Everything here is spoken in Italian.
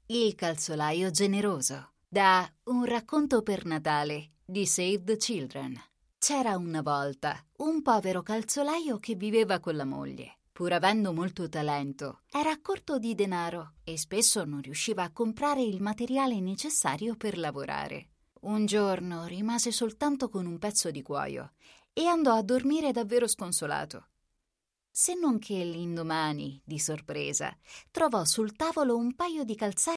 Il calzolaio generoso, da Un racconto per Natale di Save the Children. C'era una volta un povero calzolaio che viveva con la moglie. Pur avendo molto talento, era a corto di denaro e spesso non riusciva a comprare il materiale necessario per lavorare. Un giorno rimase soltanto con un pezzo di cuoio e andò a dormire davvero sconsolato. Se non che l'indomani, di sorpresa, trovò sul tavolo un paio di calzari